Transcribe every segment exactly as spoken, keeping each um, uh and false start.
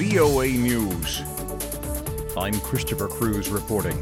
V O A News. I'm Christopher Cruz reporting.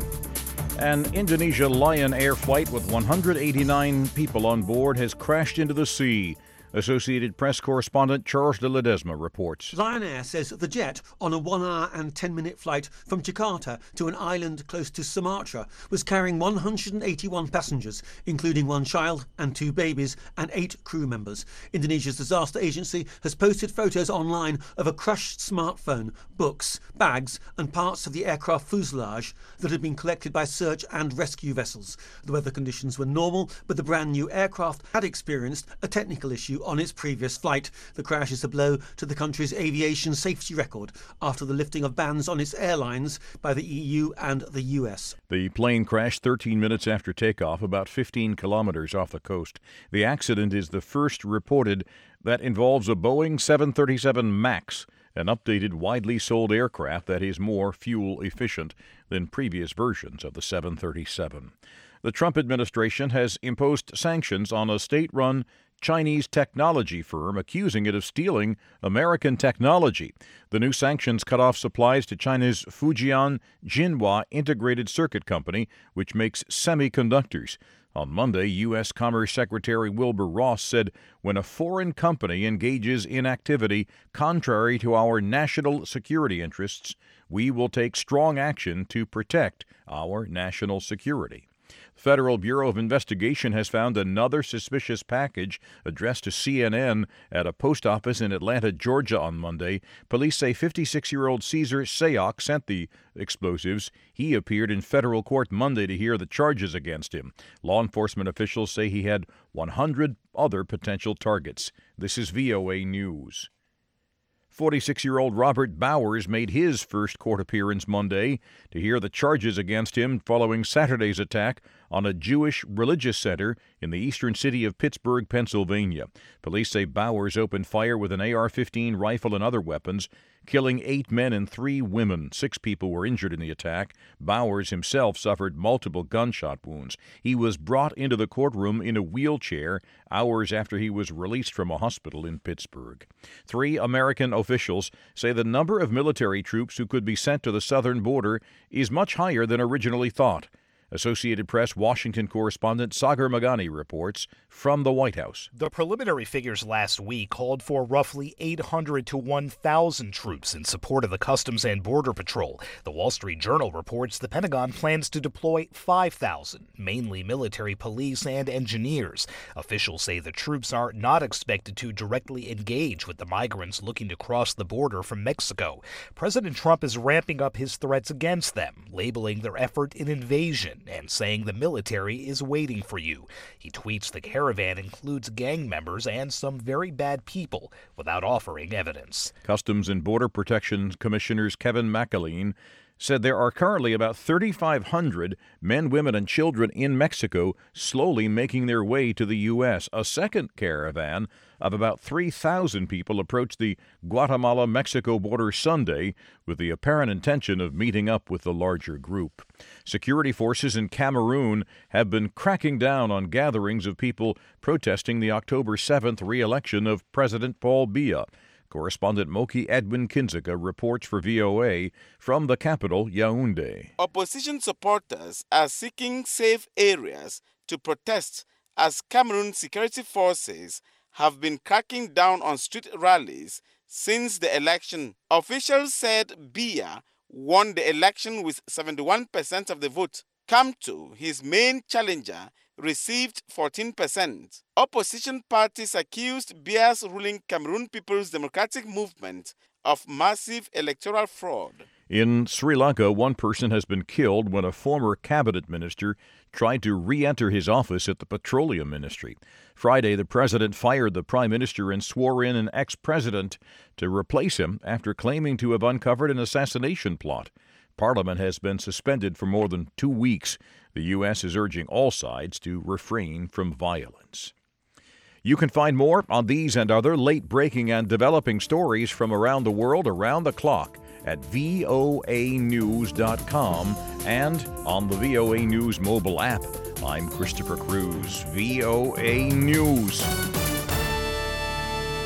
An Indonesia Lion Air flight with one hundred eighty-nine people on board has crashed into the sea. Associated Press correspondent Charles de Ledesma reports. Lion Air says the jet, on a one hour and ten minute flight from Jakarta to an island close to Sumatra, was carrying one hundred eighty-one passengers, including one child and two babies and eight crew members. Indonesia's disaster agency has posted photos online of a crushed smartphone, books, bags and parts of the aircraft fuselage that had been collected by search and rescue vessels. The weather conditions were normal, but the brand new aircraft had experienced a technical issue on its previous flight. The crash is a blow to the country's aviation safety record after the lifting of bans on its airlines by the E U and the U S. The plane crashed thirteen minutes after takeoff, about fifteen kilometers off the coast. The accident is the first reported that involves a Boeing seven thirty-seven MAX, an updated, widely sold aircraft that is more fuel efficient than previous versions of the seven thirty-seven. The Trump administration has imposed sanctions on a state-run Chinese technology firm accusing it of stealing American technology. The new sanctions cut off supplies to China's Fujian Jinhua Integrated Circuit Company, which makes semiconductors. On Monday, U S. Commerce Secretary Wilbur Ross said when a foreign company engages in activity contrary to our national security interests, we will take strong action to protect our national security. The Federal Bureau of Investigation has found another suspicious package addressed to C N N at a post office in Atlanta, Georgia on Monday. Police say fifty-six-year-old Caesar Sayok sent the explosives. He appeared in federal court Monday to hear the charges against him. Law enforcement officials say he had one hundred other potential targets. This is V O A News. forty-six-year-old Robert Bowers made his first court appearance Monday to hear the charges against him following Saturday's attack on a Jewish religious center in the eastern city of Pittsburgh, Pennsylvania. Police say Bowers opened fire with an A R fifteen rifle and other weapons, killing eight men and three women. Six people were injured in the attack. Bowers himself suffered multiple gunshot wounds. He was brought into the courtroom in a wheelchair hours after he was released from a hospital in Pittsburgh. Three American officials say the number of military troops who could be sent to the southern border is much higher than originally thought. Associated Press Washington correspondent Sagar Magani reports from the White House. The preliminary figures last week called for roughly eight hundred to one thousand troops in support of the Customs and Border Patrol. The Wall Street Journal reports the Pentagon plans to deploy five thousand, mainly military police and engineers. Officials say the troops are not expected to directly engage with the migrants looking to cross the border from Mexico. President Trump is ramping up his threats against them, labeling their effort an invasion and saying the military is waiting for you. He tweets the caravan includes gang members and some very bad people without offering evidence. Customs and Border Protection Commissioners Kevin McAleen said there are currently about thirty-five hundred men, women, and children in Mexico slowly making their way to the U S. A second caravan of about three thousand people approached the Guatemala-Mexico border Sunday with the apparent intention of meeting up with the larger group. Security forces in Cameroon have been cracking down on gatherings of people protesting the October seventh re-election of President Paul Biya. Correspondent Moki Edwin Kinzeka reports for V O A from the capital, Yaoundé. Opposition supporters are seeking safe areas to protest as Cameroon security forces have been cracking down on street rallies since the election. Officials said Biya won the election with seventy-one percent of the vote. Kamto, his main challenger, received fourteen percent. Opposition parties accused Biya's ruling Cameroon People's Democratic Movement of massive electoral fraud. In Sri Lanka, one person has been killed when a former cabinet minister tried to re-enter his office at the Petroleum Ministry. Friday, the president fired the prime minister and swore in an ex-president to replace him after claiming to have uncovered an assassination plot. Parliament has been suspended for more than two weeks. The U S is urging all sides to refrain from violence. You can find more on these and other late-breaking and developing stories from around the world around the clock at V O A news dot com and on the V O A News mobile app. I'm Christopher Cruz, V O A News.